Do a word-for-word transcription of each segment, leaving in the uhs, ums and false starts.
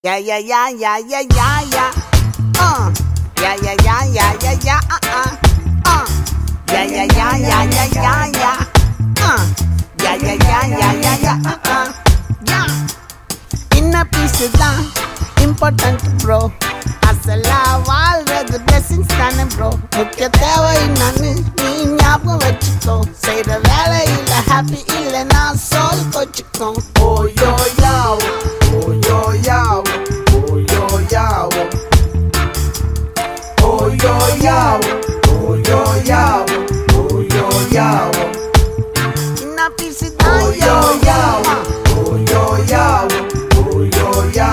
Yeah, yeah, yeah, yeah, yeah, yeah, yeah. Uh. Yeah, yeah, yeah, yeah, yeah, yeah, uh, uh. Uh. Yeah, yeah, yeah, yeah, yeah, yeah, yeah. Uh. Yeah, yeah, yeah, yeah, yeah, yeah, uh, uh. Yeah. Inner peace தான் important bro. அசலா வாழ்றது blessings தானே bro. முக்கிய தேவை என்னன்னு நீ ஞாபகம் வச்சுக்கோ. செய்ற வேலையில happy இல்லைன்னா soul கொச்சுக்கோ. Oh yo yo, oh yo yo, oh yo yo, oh yo yo, oh yo yo, oh yo yo. Inner peace தான் Oh yo yo, oh yo yo, oh yo yo.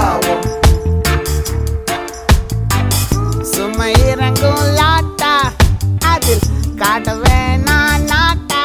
சும்மா இறங்கும் லாட்டா அதில் காட்ட வேணா நாட்டா.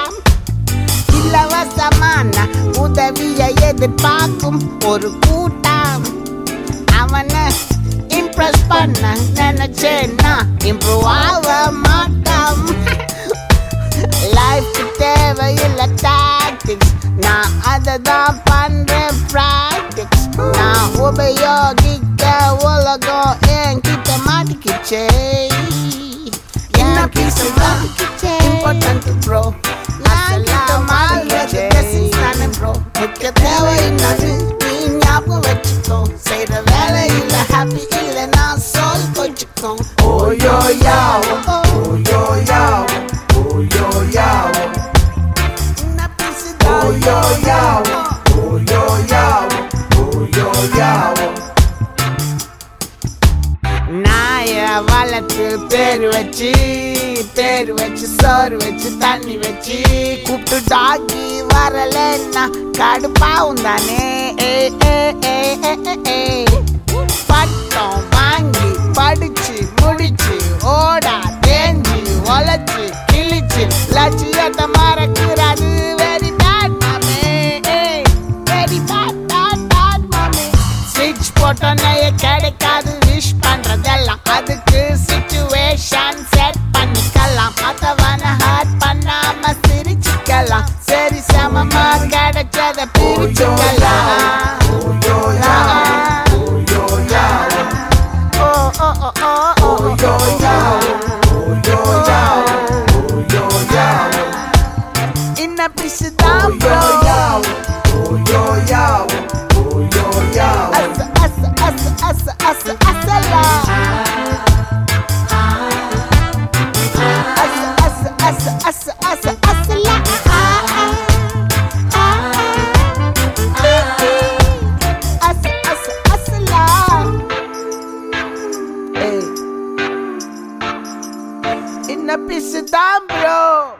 இலவசமான உதவியை எதிர்பார்க்கும் ஒரு கூட்டம். அவனை இம்ப்ரெஸ் பண்ண நினைச்சேன்னா இம்ப்ரூவ் ஆக மாட்டான். லைஃப்க்கு தேவையில்லை டாக்டிக்ஸ், நான் அதை தான் பண்றேன் ப்ராக்டிக்ஸ். நான் உபயோகிக்க உலகம் என்கிட்ட மாட்டிக்கிச்சே. என்ன பீஸ் தான் இம்பார்ட்டன்ட் ப்ரோ. முக்கிய தேவை என்னது நீ ஞாபகம் வச்சுக்கோ. செய்ற வேலையில ஹாப்பி இல்லைன்னா சோல் கொச்சுக்கோ. Oh yo yo, oh yo yo, oh yo yo. என்ன பீஸ் Oh தான் yo yo, oh yo yo, oh yo yo. நாய வளர்த்து பேரு வச்சு பேரு வச்சு சோறு வச்சு தண்ணி வச்சு கூப்பிட்டு டாகி வரலன்னா கடுப்பாவும் தானே. பட்டம் வாங்கி படிச்சு முடிச்சு ஓடா தேஞ்சி ஒழைச்சு கிழிச்சு லட்சியத்தை மறக்கிறாது. வெரி பேட் மாமே, வெரி பேட் பேட் பேட் மாமே. ஸ்விட்ச் போட்டோன்னே கிடைக்காது விஷ் பண்றதெல்லாம். அதுக்கு சிச்சுவேஷன் செட் பண்ணிக்கலாம். மத்தவன ஹர்ட் பண்ணாம சிரிச்சுக்கலாம். சரி சமமா கிடைச்சத பிரிச்சுக்கலாம். Oh yo yo, oh yo yo, ஓ ஓ ஓ ஓ ஓ oh yo yo, oh yo yo, oh yo yo. இன்ன பிசு தான் Oh bro. yo yo, oh yo yo, oh yo yo. அச அச அச அச அச அசலா. அச அச அச அச அச அசலா. அச அச அசலா. இன்ன பிசு தான் ப்ரோ.